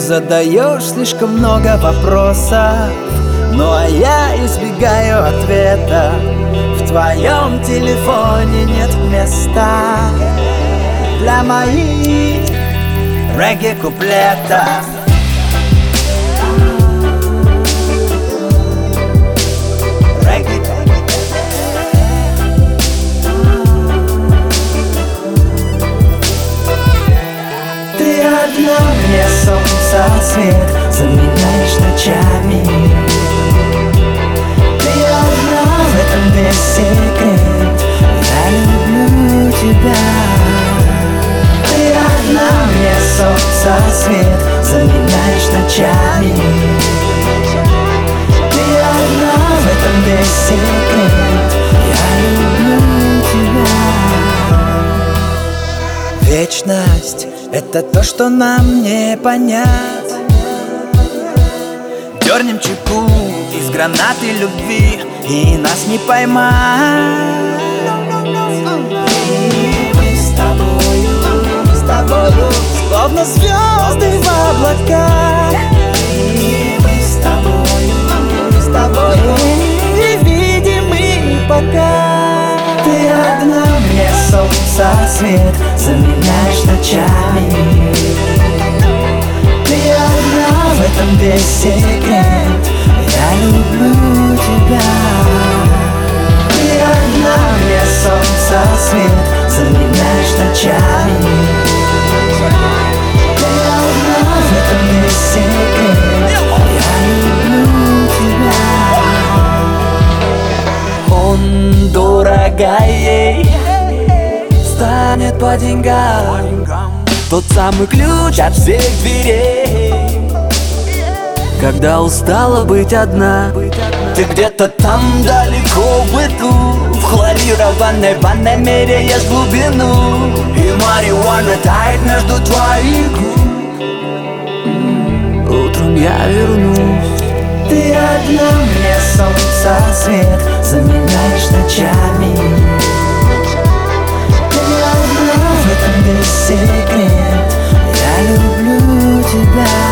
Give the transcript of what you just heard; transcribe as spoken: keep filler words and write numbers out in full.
задаешь слишком много вопросов, ну а я избегаю ответа. В твоем телефоне нет места для моих регги-куплетов. Ты одна, мне солнце свет заменяешь ночами. Ты одна, в этом весь секрет, я люблю тебя. Ты одна, мне солнце свет заменяешь ночами. Ты одна, в этом весь секрет, я люблю тебя. Вечность — это то, что нам не понять. Дернем чеку из гранаты любви, и нас не поймать. И мы с тобою, с тобою, словно звезды в облаках. И мы с тобою, с тобою, невидимы пока. Ты одна, мне солнце свет заменяешь ночами. Ты одна, в этом весь секрет, я люблю тебя. Ты одна, мне солнце свет заменяешь ночами. Ты одна, в этом весь секрет, я люблю тебя. Он дорога ей станет по деньгам, тот самый ключ от всех дверей. Когда устала быть одна, ты где-то там далеко в быту, в хлорированной ванной меряешь глубину, и марихуана тает между твоих губ. Утром я вернусь. Ты одна, мне солнце свет заменяешь ночами. В этом весь секрет, я люблю тебя.